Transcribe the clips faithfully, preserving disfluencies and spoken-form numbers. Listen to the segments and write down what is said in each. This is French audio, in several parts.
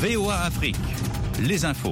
V O A Afrique, les infos.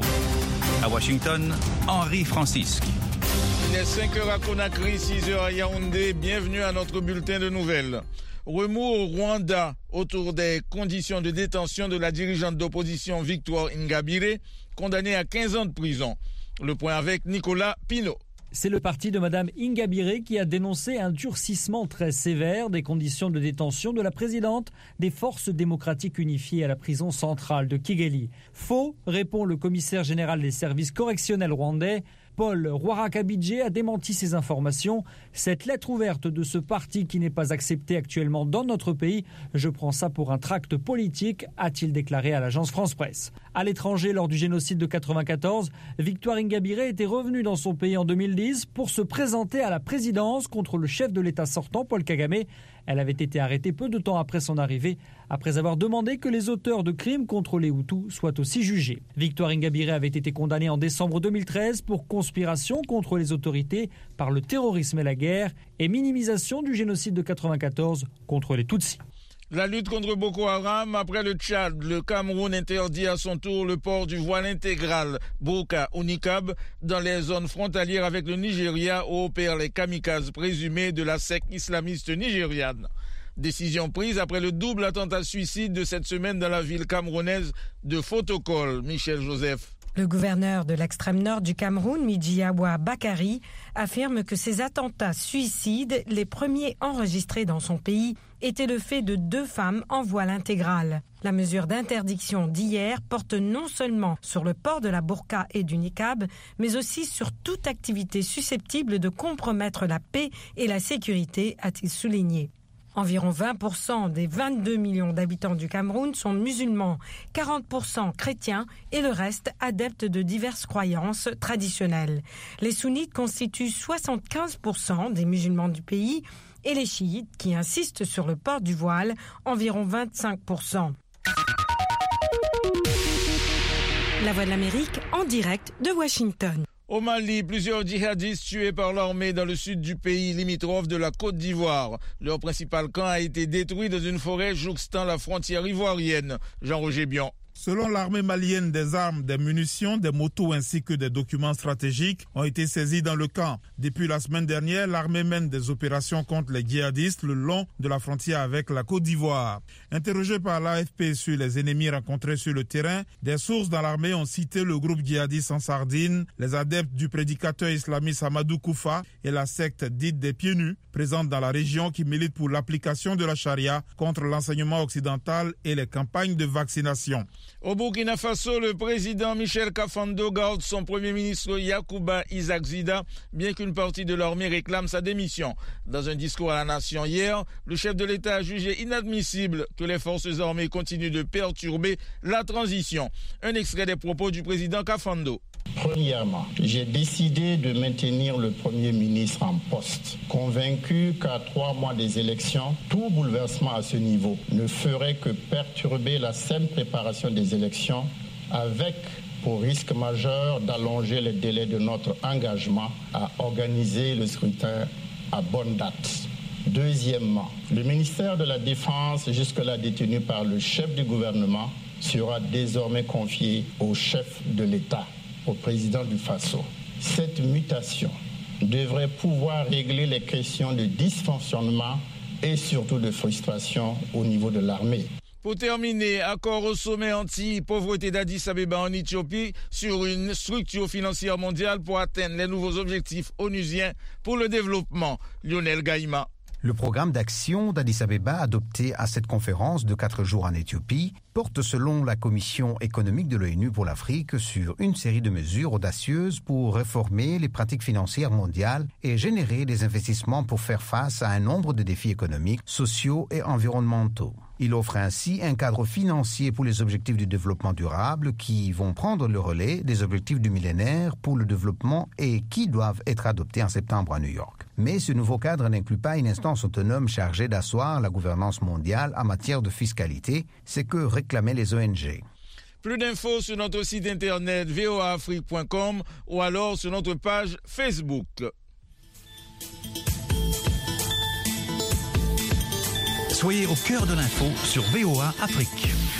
À Washington, Henri Francisque. Il est cinq heures à Conakry, six heures à Yaoundé. Bienvenue à notre bulletin de nouvelles. Remous au Rwanda autour des conditions de détention de la dirigeante d'opposition Victoire Ingabire, condamnée à quinze ans de prison. Le point avec Nicolas Pinault. C'est le parti de Mme Ingabire qui a dénoncé un durcissement très sévère des conditions de détention de la présidente des Forces démocratiques unifiées à la prison centrale de Kigali. Faux, répond le commissaire général des services correctionnels rwandais. Paul Rwarakabidje a démenti ces informations. Cette lettre ouverte de ce parti qui n'est pas acceptée actuellement dans notre pays, je prends ça pour un tract politique, a-t-il déclaré à l'agence France-Presse. À l'étranger, lors du génocide de quatre-vingt-quatorze, Victoire Ingabire était revenue dans son pays en deux mille dix pour se présenter à la présidence contre le chef de l'État sortant, Paul Kagame. Elle avait été arrêtée peu de temps après son arrivée, après avoir demandé que les auteurs de crimes contre les Hutus soient aussi jugés. Victoire Ingabire avait été condamnée en décembre deux mille treize pour conspiration contre les autorités par le terrorisme et la guerre et minimisation du génocide de quatre-vingt-quatorze contre les Tutsis. La lutte contre Boko Haram, après le Tchad, le Cameroun interdit à son tour le port du voile intégral burqa ou niqab dans les zones frontalières avec le Nigeria où opèrent les kamikazes présumés de la secte islamiste nigériane. Décision prise après le double attentat suicide de cette semaine dans la ville camerounaise de Fotokol. Michel Joseph. Le gouverneur de l'extrême nord du Cameroun, Midjiyawa Bakari, affirme que ces attentats suicides, les premiers enregistrés dans son pays, étaient le fait de deux femmes en voile intégral. La mesure d'interdiction d'hier porte non seulement sur le port de la burqa et du niqab, mais aussi sur toute activité susceptible de compromettre la paix et la sécurité, a-t-il souligné. Environ vingt pour cent des vingt-deux millions d'habitants du Cameroun sont musulmans, quarante pour cent chrétiens et le reste adeptes de diverses croyances traditionnelles. Les sunnites constituent soixante-quinze pour cent des musulmans du pays et les chiites, qui insistent sur le port du voile, environ vingt-cinq pour cent. La Voix de l'Amérique en direct de Washington. Au Mali, plusieurs djihadistes tués par l'armée dans le sud du pays, limitrophe de la Côte d'Ivoire. Leur principal camp a été détruit dans une forêt jouxtant la frontière ivoirienne. Jean-Roger Bion. Selon l'armée malienne, des armes, des munitions, des motos ainsi que des documents stratégiques ont été saisis dans le camp. Depuis la semaine dernière, l'armée mène des opérations contre les djihadistes le long de la frontière avec la Côte d'Ivoire. Interrogé par l'A F P sur les ennemis rencontrés sur le terrain, des sources dans l'armée ont cité le groupe djihadiste en Sardine, les adeptes du prédicateur islamiste Amadou Koufa et la secte dite des pieds nus, présente dans la région qui milite pour l'application de la charia contre l'enseignement occidental et les campagnes de vaccination. Au Burkina Faso, le président Michel Kafando garde son premier ministre Yacouba Isaac Zida, bien qu'une partie de l'armée réclame sa démission. Dans un discours à la nation hier, le chef de l'État a jugé inadmissible que les forces armées continuent de perturber la transition. Un extrait des propos du président Kafando. Premièrement, j'ai décidé de maintenir le Premier ministre en poste, convaincu qu'à trois mois des élections, tout bouleversement à ce niveau ne ferait que perturber la saine préparation des élections, avec pour risque majeur d'allonger les délais de notre engagement à organiser le scrutin à bonne date. Deuxièmement, le ministère de la Défense, jusque-là détenu par le chef du gouvernement, sera désormais confié au chef de l'État, au président du Faso. Cette mutation devrait pouvoir régler les questions de dysfonctionnement et surtout de frustration au niveau de l'armée. Pour terminer, accord au sommet anti-pauvreté d'Addis Abeba en Éthiopie sur une structure financière mondiale pour atteindre les nouveaux objectifs onusiens pour le développement. Lionel Gaïma. Le programme d'action d'Addis Abeba adopté à cette conférence de quatre jours en Éthiopie porte selon la Commission économique de l'ONU pour l'Afrique sur une série de mesures audacieuses pour réformer les pratiques financières mondiales et générer des investissements pour faire face à un nombre de défis économiques, sociaux et environnementaux. Il offre ainsi un cadre financier pour les objectifs du développement durable qui vont prendre le relais des objectifs du millénaire pour le développement et qui doivent être adoptés en septembre à New York. Mais ce nouveau cadre n'inclut pas une instance autonome chargée d'asseoir la gouvernance mondiale en matière de fiscalité, ce que réclamaient les O N G. Plus d'infos sur notre site internet v o a afrique point com ou alors sur notre page Facebook. Soyez au cœur de l'info sur V O A Afrique.